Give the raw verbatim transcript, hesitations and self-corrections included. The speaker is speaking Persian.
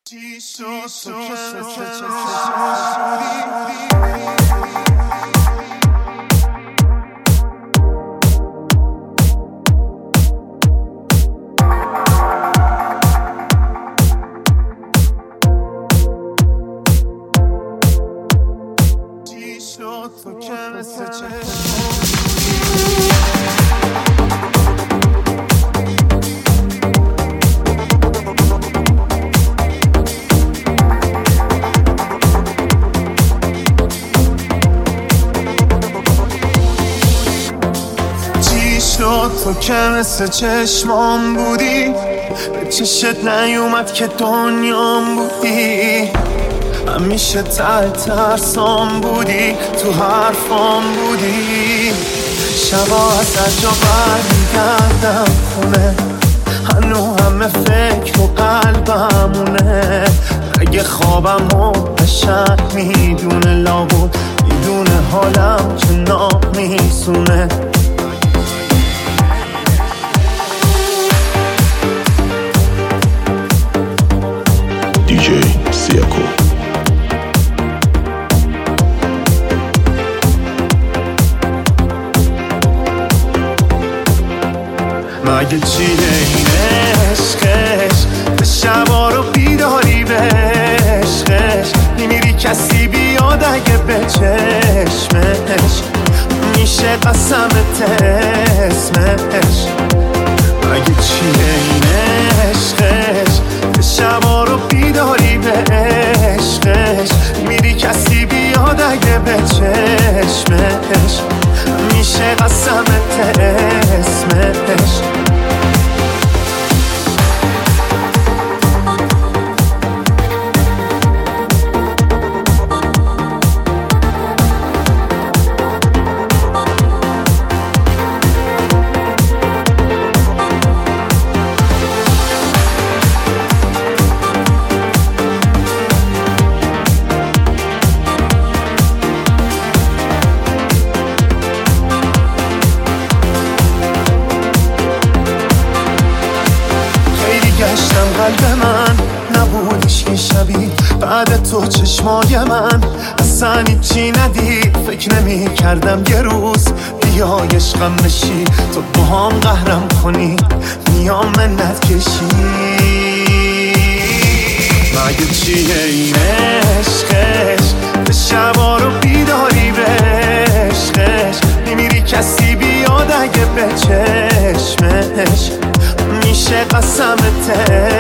تو که مثل چشمام بودی، به چشت نیومد که دنیام بودی. همیشه ته ترسام بودی، تو حرفام بودی. شبا از هر جا برمیگردم خونه، هنو همه فکر و قلبمونه. اگه خوابم رو بشک میدونه، لابود میدونه حالم که نامیسونه. دیجی سیاکو مگه چیه این عشقش، به شبا رو بیداری به عشقش. میمیری کسی بیاد اگه به چشمش، میشه قسمت اسمش. مگه چیه این عشقش، به شبا رو بیداری به عشقش. میری کسی بیاد اگه به چشمش، میشه قسمت اسمش. گشتم قلب من نبودش که شبی، بعد تو چشمای من اصلا هیچی ندید. فکر نمی کردم یه روز بیای عشقم بشی، تو با هم قهرم کنی میام منت کشی. مگه چیه این عشقش، به شبا رو بیداری به عشقش. میمیری کسی بیاد اگه به چشمش، میشه قسمت